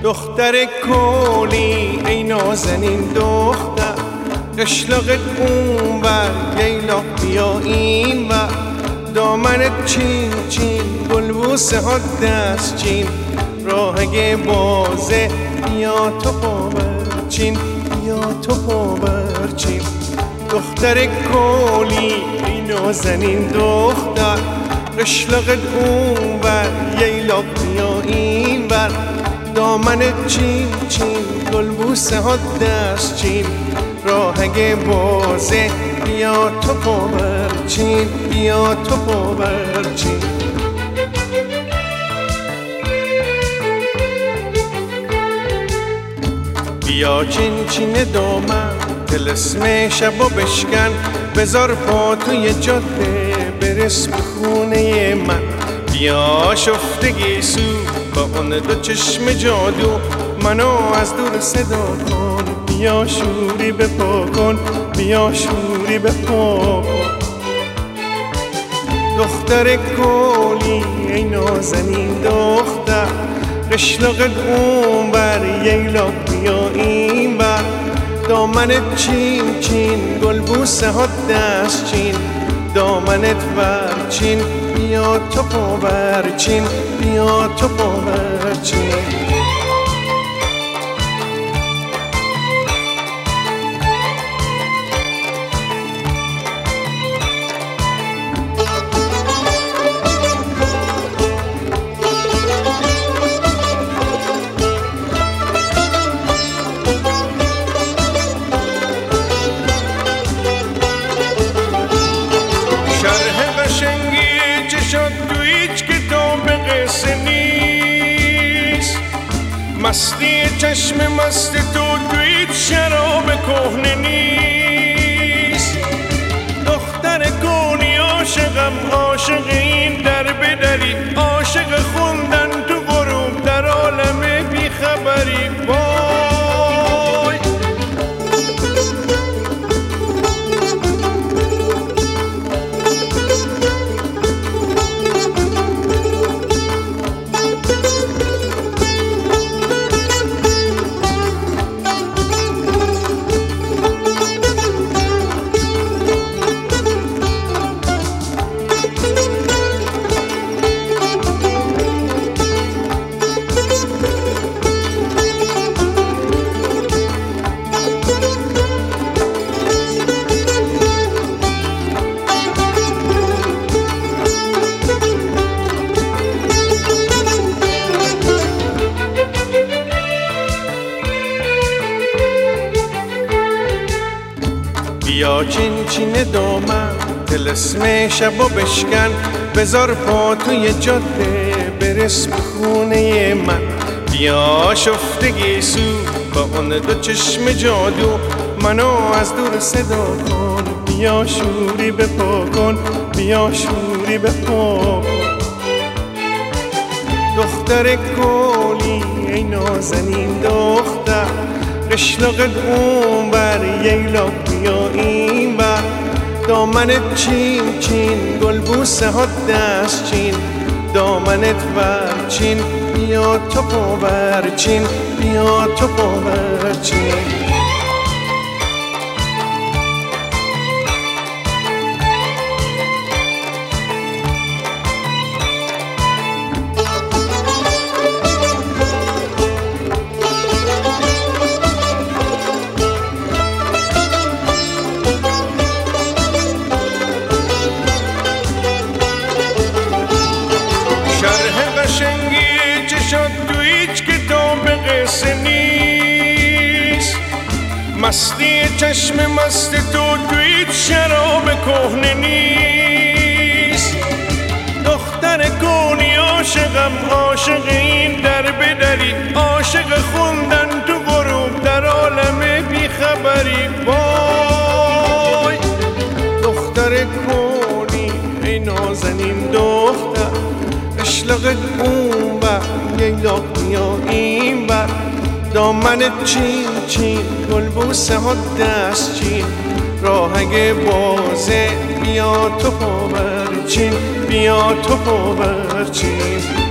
دختر کولی ای نازنین دختر، قشلاقت اون بر لیلا بیا این بر، دامنت چین چین گلبوسه ها دست چین، راهگه بازه بیا تو پاورچین، بیا تو پاورچین. دختر کولی ای نازنین دختر، قشلاقت اون بر لیلا بیا این بر، دامنت چین چین گلبوسه ها دست چین، راهگه بازه بیا تو پاورچین، بیا تو پاورچین. بیا چین چین دامن طلسم شبا بشکن، بذار پا توی جاده برس به خونه من، بیا شفتگی سو با اون دو چشم جادو، منو از دور صدا کن، بیا شوری بپا کن، بیا شوری بپا کن. دختر کولی ای نازنین دختر، قشلاقت اون بر لیلا بیا این بر، دامنت چین چین گلبوسه ها دست چین، دامنت ورچین بیا تو پاورچین، بیا تو پاورچین. مستی چشم مست تو تویت شراب کهنه نیست، دختر کولی عاشقم، عاشق این در بدری، عاشق خوندن تو غروب در عالم بیخبری. وای بیا چین چین دامن طلسم شبا بشکن، بذار پا توی جاده برس به خونه من، بیا شفتگی سو با اون دو چشم جادو، منو از دور صدا کن، بیا شوری بپا کن، بیا شوری بپا کن. دختر کولی ای نازنین دختر، قشلاقت اون بر لیلا بیا این بر، دامنت چین چین گلبوسه ها دست چین، دامنت ورچین بیا تو پاورچین، بیا تو پاورچین. مستی چشم مست تو تویت شراب کهنه نیست، دختر کولی عاشقم، عاشق این در بدری، عاشق خوندن تو غروب در عالم بیخبری. وای دختر کولی ای نازنین دختر، قشلاقت اون بر لیلا بیا این بر، دامنت چین چین گلبوسه ها دست چین، راهگه بازه بیا تو پاورچین، بیا تو پاورچین.